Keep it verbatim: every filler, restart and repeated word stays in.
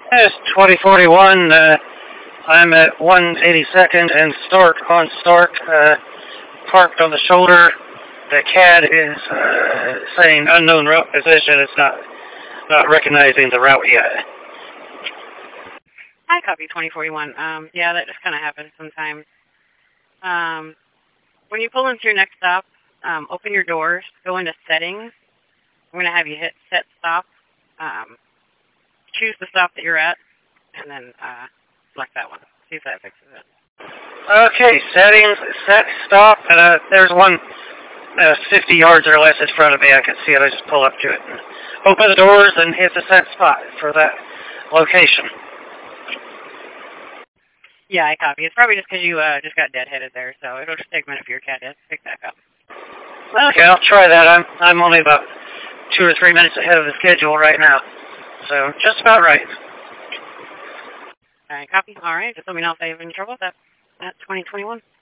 It's twenty forty-one. Uh, I'm at one eighty-second and Stark on Stark, uh, parked on the shoulder. The C A D is uh, saying unknown route position. It's not not recognizing the route yet. Hi, copy twenty forty-one. Um, yeah, that just kind of happens sometimes. Um, when you pull into your next stop, um, open your doors, go into settings. I'm going to have you hit set stop. Um, choose the stop that you're at, and then uh, select that one. See if that fixes it. Okay, settings, set, stop, and uh, there's one uh, fifty yards or less in front of me. I can see it. I just pull up to it. And open the doors and hit the set spot for that location. Yeah, I copy. It's probably just because you uh, just got deadheaded there, so it'll just take a minute for your C A D to pick back up. Okay, I'll try that. I'm I'm only about two or three minutes ahead of the schedule right now, so just about right. All right, copy. All right, just let me know if I have any trouble with that. That's twenty twenty-one.